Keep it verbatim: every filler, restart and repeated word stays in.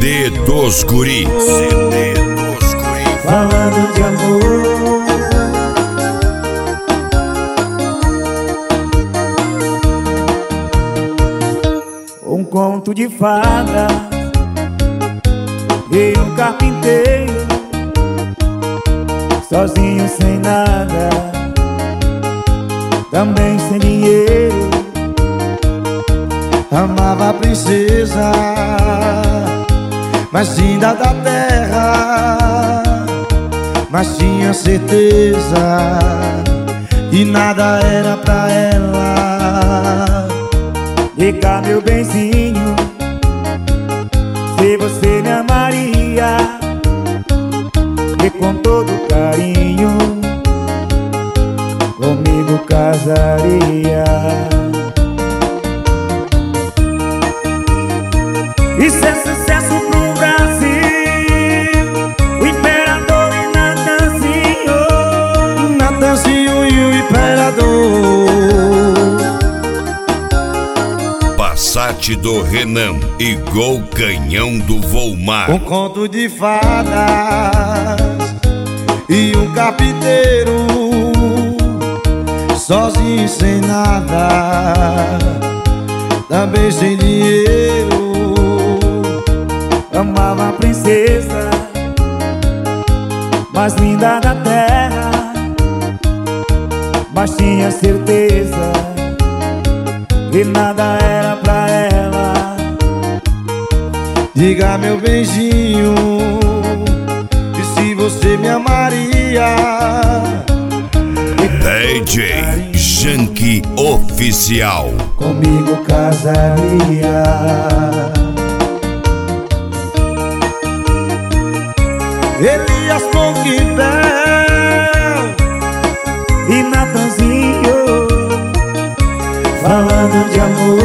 D dos Guri. C D dos Guri. Falando de amor, um conto de fada e um carpinteiro, sozinho sem nada, também sem dinheiro. Amava a princesa mais linda da terra, mas tinha certeza que nada era pra ela. Diga, meu benzinho, se você me amaria, e com todo carinho comigo casaria. Isso é sucesso pro Brasil, o imperador e Natanzinho. Natanzinho e o imperador. Passat do Renan e Gol Canhão do Volmar. Um conto de fadas e um carpinteiro, sozinho sem nada, também sem dinheiro. Amava a princesa mais linda da terra, mas tinha certeza que nada era pra ela. Diga, meu benzinho, e se você me amaria, D J Janky Oficial. comigo casaria. Elias Ponquibel E Natanzinho, falando de amor.